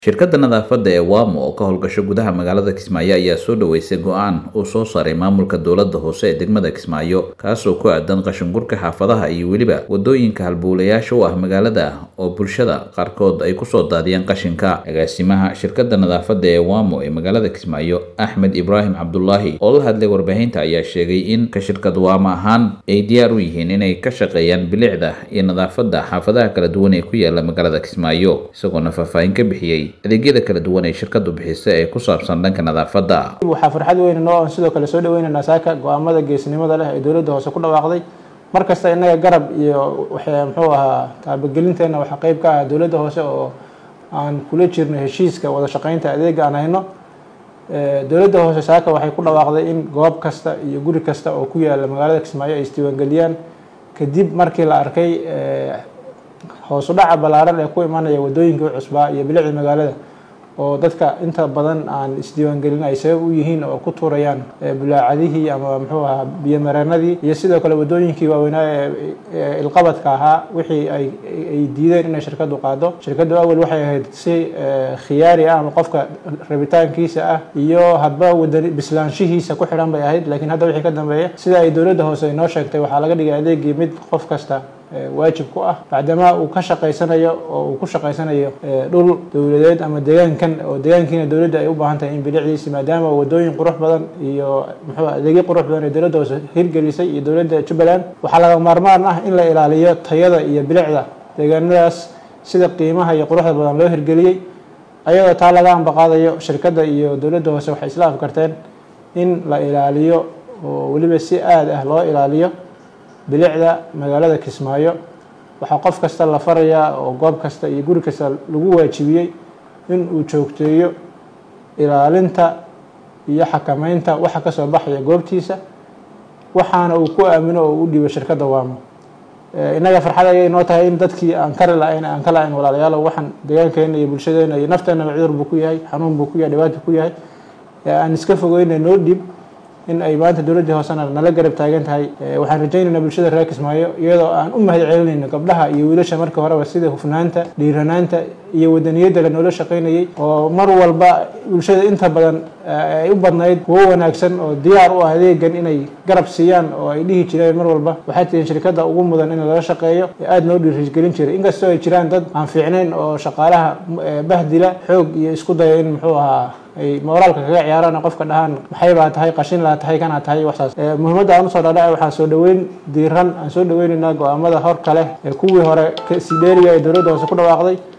Shirkadda nadaafadda ee Wamo oo ka howlgasho gudaha magaalada Kismaayo ayaa soo dhaweysay go'aan uu soo saaray maamulka dowladda hoose ee degmada Kismaayo kaasoo ku aadan qashin gurka xaafadaha iyo weliba wadooyinka halbowlayaasha u ah magaalada oo bulshada qaarkood ay ku soo daadiyeen qashinka. Agaasimaha shirkadda nadaafadda ee Wamo ee magaalada Kismaayo, Axmed Ibraahim Cabdullaahi, oo la hadlay warbaahinta ayaa sheegay in ka shirkad Wamo ahaan ay diyaar u yihiin inay ka shaqeeyaan bilicda iyo nadaafadda xaafadaha kala duwan ee ku yaala magaalada Kismaayo, isagoona faahfaahin ka bixiyay adeegyada kala duwan ee shirkadu bixisay ee ku saabsan dhanka nadaafadda. Waxaa farxad weyn noo sidoo kale soo dhaweynayna saaka go'aamada geesinimada leh ee dowladda hoose ku dhawaaqday. Markasta inaga garab iyo muxuu ahaa taabagelinteena waxa qayb ka ah dowladda hoose oo aan kula jirno heshiiska wada shaqeynta adeega aan hayno. Dowladda hoose saaka waxay ku dhawaaqday in goob kasta iyo guri kasta oo ku yaala magaalada Kismaayo ay isdiiwaangeliyaan kadib markii la arkay hoos u dhaca balaaran ee ku imanaya wadooyinka cusbaa iyo bilicda magaalada oo dadka inta badan aan isdiiwaangelin ay sabab u yihiin oo ku tuurayaan bulaacadihii ama muxuu ahaa biyo mareenadii iyo sidoo kale wadooyinkii waaweynaa ee ilqabadka ahaa wixii ay diideen inay shirkadu qaado. Shirkadu awal waxay ahayd si khiyaari ah ama qofka rabitaankiisa ah iyo hadba wadani bislaanshihiisa ku xiran bay ahayd, laakiin hadda wixii ka dambeeya sida ay dowladda hoose inoo sheegtay waxaa laga dhigay adeegii mid qof kasta waajib ku ah maadaama uu ka shaqeysanayo oo uu ku shaqeysanayo dhul dowladeed ama deegaankan oo deegaankiina dowladda ay u baahan tahay in bilicdiisa maadaama wadooyin qurux badan iyo muxuu adeegyo qurux badan ee dowladda hoose hirgelisay iyo dowladda Jubbaland waxaa laga maarmaan ah in la ilaaliyo tayada iyo bilicda deegaanadaas sida qiimaha iyo quruxda badan loo hirgeliyay. Ayadoo taa laga ambaqaadayo shirkadda iyo dowladda hoose waxay isla afkarteen in la ilaaliyo oo weliba si aad ah loo ilaaliyo bilicda magaalada Kismaayo. Waxaa qof kasta la farayaa oo goob kasta iyo guri kasta lagu waajibiyay in uu joogteeyo ilaalinta iyo xakameynta waxa ka soo baxaya goobtiisa waxaana uu ku aamino oo u dhiibo shirkadda Wamo. Inaga farxad ayay noo tahay in dadkii aan kala la'ayn walaalayaal waxaan deegaankeena iyo bulshadeena iyo nafteena cudur buu ku yahay, xanuun buu ku yahay, dhibaato ku yahay, aan iska fogeynay noo dhib in ay maanta dowladda hoosena nala garab taagan tahay. Waxaan rajaynaynaa bulshada reer Kismaayo iyadoo aan u mahadcelinayno gabdhaha iyo wiilasha marka horeba sida hufnaanta, dhiiranaanta iyo wadaniyadda loola shaqeynayay oo mar walba bulshada inta badan ay u badnayd kuwo wanaagsan oo diyaar u ah adeegan inay garab siiyaan oo ay dhihi jireen mar walba waxay tihiin shirkadda ugu mudan in lala shaqeeyo aad noo dhiirigelin jiray. Inkastoo ay jiraan dad aan fiicnayn oo shaqaalaha bahdila xoog iyo isku daya in muxuu ahaa ay moraalka kaga ciyaaraan qofka dhahan maxay baa tahay qashin la tahay kana tahay waxaas. Muhiimadda aan soo dhaadhacay waxaan soo dhaweyn diiran aan soo dhaweynaynaa go'aamada hor kale ee kuwii hore Siberia ee dowladda hoose ku dhawaaqday.